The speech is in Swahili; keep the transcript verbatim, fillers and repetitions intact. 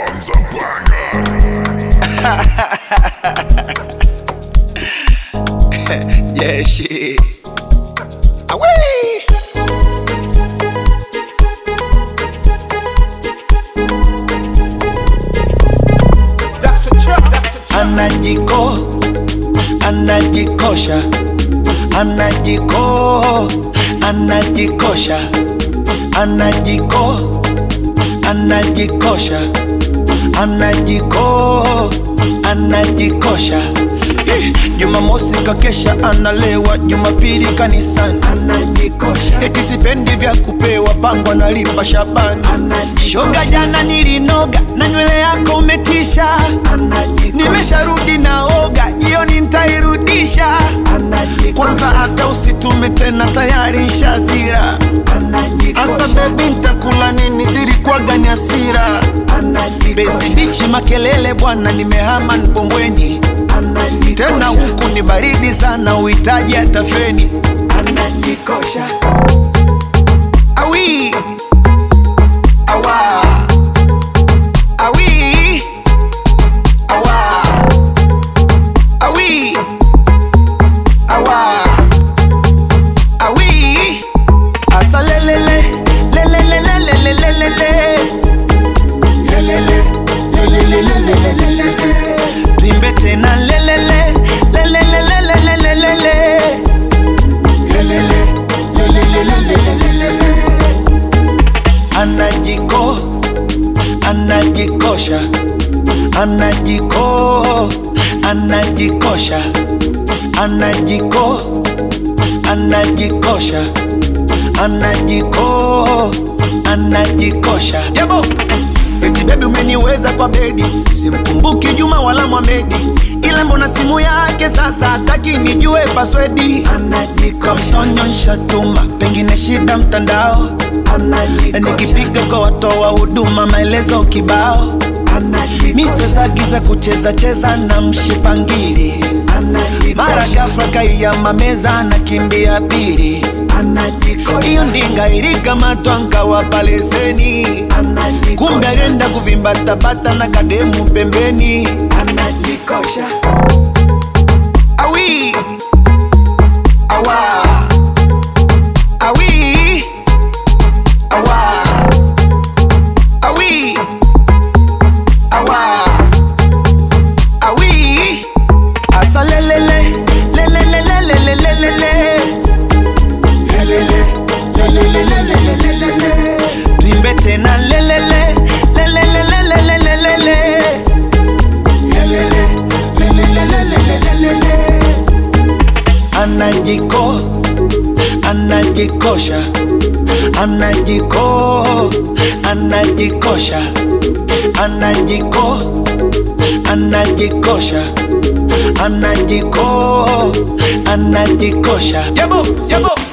one's a banger. Yeah, shit. Away. That's a trap, that's a trap. Anajiko, anajikosha, anajiko, anajikosha, anajiko, anajikosha, anajiko, anajikosha. Eh, Jumamosi kakesha analewa, Jumapili kanisani anajikosha. Eti sipendi vya kupewa, pango nalipa Shabani. Shoga jana nilinoga na nywele yako umetisha. Nimesharudi naoga, jioni nitairudisha. Kwanza hata usitume tena, tayari nshazira. Asa baby nitakula nini, zilikuwaga ni hasira. Bezi bichi makelele bwana, nimehama Mpombweni. Tena huku ni baridi sana, uhitaji hata feni. Anajikosha. Awi awa awi awa awi awa awi asa lelele lelele lelele lelele lelele lelele lelele tuimbe tena lelele lelele lelele lelele anajiko anajikosha anajiko anajikosha anajiko anajikosha anajiko anajikosha yabo. Eti baby umeniweza kwa bedi, simkumbuki Juma wala Mohamedi, ila mbona simu yake sasa hataki nijue password. Anajikosha nshatuma, pengine shida mtandao. Nikipiga kwa watoa huduma maelezo kibao. Miswezagiza kucheza cheza na mshipangili, mara ghafla kaiyama meza na kimbia pili. Iyo ndinga ilikamatwa nkawapa leseni, kumbe alienda kuvimba tabata na kademu pembeni. Anajikosha. Awi awa awi awa awi awa awi asa lelele lelele lelele lelele tuimbe tena lelele lelele lelele lelele anajiko anajikosha anajiko anajikosha anajiko anajikosha anajiko anajikosha yabo yabo.